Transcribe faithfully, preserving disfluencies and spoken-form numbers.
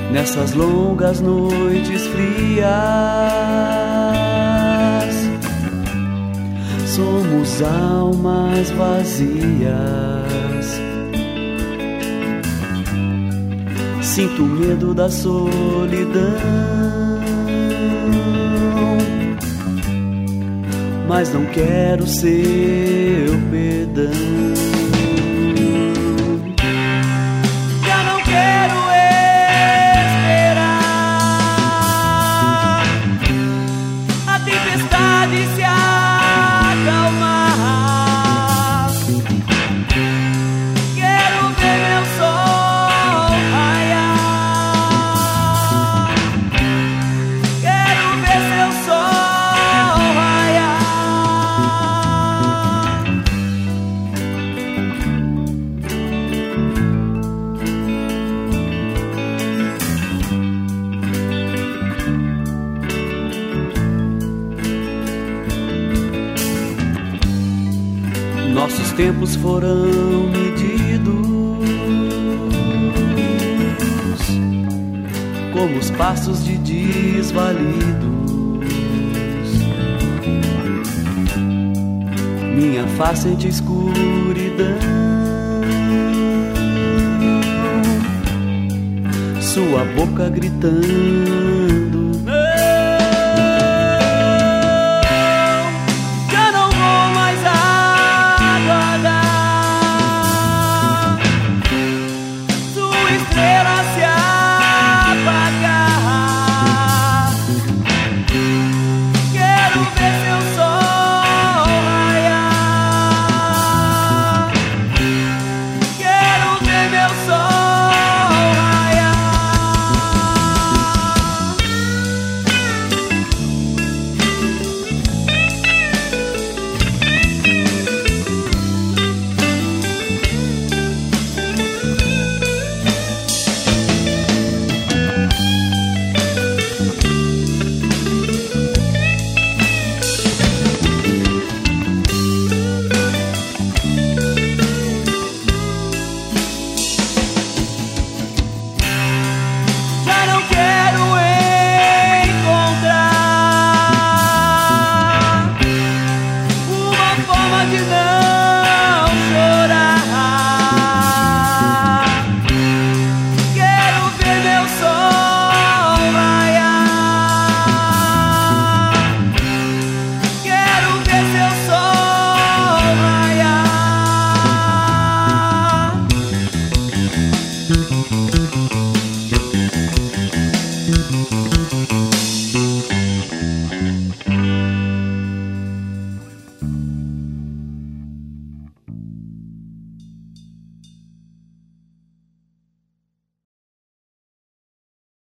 nessas longas noites frias. Somos almas vazias. Sinto medo da solidão, mas não quero seu perdão. Eu não quero esperar a tempestade se acalmar. Quero ver meu sol raiar. Quero ver seu sol raiar. Nossos tempos foram medidos como os passos de desvalidos. Minha face de escuridão, sua boca gritando